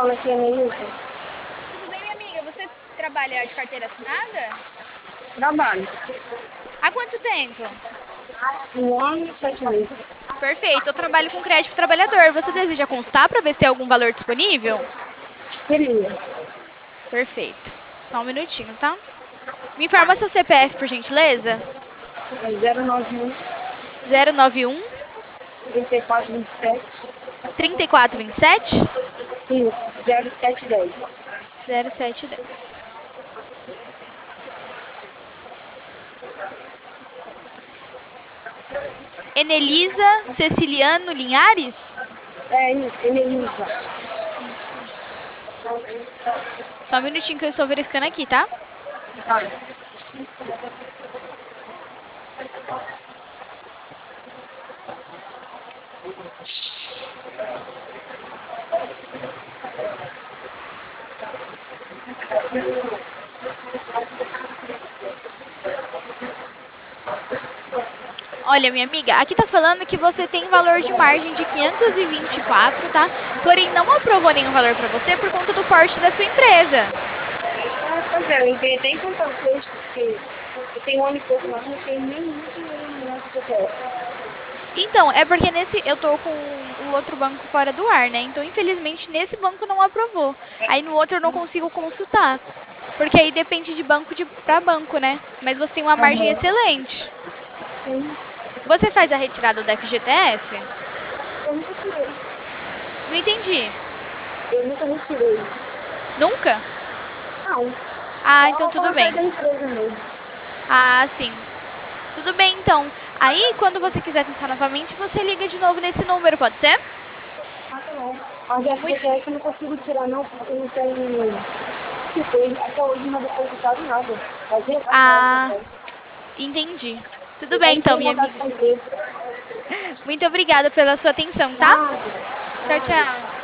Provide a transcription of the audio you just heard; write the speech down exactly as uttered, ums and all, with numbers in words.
fala que é meio Tudo bem, minha amiga? Você trabalha de carteira assinada? trabalho. Há quanto tempo? Um ano e sete meses. Perfeito. Eu trabalho com crédito trabalhador. Você deseja consultar para ver se tem algum valor disponível? Queria. Perfeito. Só um minutinho, tá? Me informa seu C P F, por gentileza. É zero nove um, Zero nove um, trinta e quatro, vinte e sete. trinta e quatro vinte e sete, Isso, zero sete dez. zero sete dez. Enelisa Ceciliano Linhares? É isso, Emelisa. Isso. Só um minutinho que eu estou verificando aqui, tá? Tá. Olha, minha amiga, aqui tá falando que você tem valor de margem de quinhentos e vinte e quatro, tá? Porém, não aprovou nenhum valor para você por conta do porte da sua empresa. Ah, pois é, eu entrei até em contato com eles, porque eu tenho um ano e pouco lá, não tenho nem muito dinheiro no C P F. Então, é porque nesse eu tô com o outro banco fora do ar, né? Então, infelizmente, nesse banco não aprovou. Aí no outro eu não consigo consultar, porque aí depende de banco de para banco, né? Mas você tem uma margem Aham. excelente. Sim, Você faz a retirada do F G T S? eu nunca tirei. Não entendi. Eu nunca retirei. Nunca? Não, Ah, então só tudo quando sai bem. da empresa mesmo. Ah, sim. Tudo bem, então. Aí, quando você quiser tentar novamente, você liga de novo nesse número, pode ser? Ah, tá bom. Mas a Muito. F G T S eu não consigo tirar não, porque não tem. Tipo, ele- até hoje não é depositado nada. Vai zerar já essa Ah, festa. entendi. Tudo Eu já bem, então, entrei em minha contato amiga. com a empresa. Muito obrigada pela sua atenção, tá? Nada, Tchau, nada. tchau.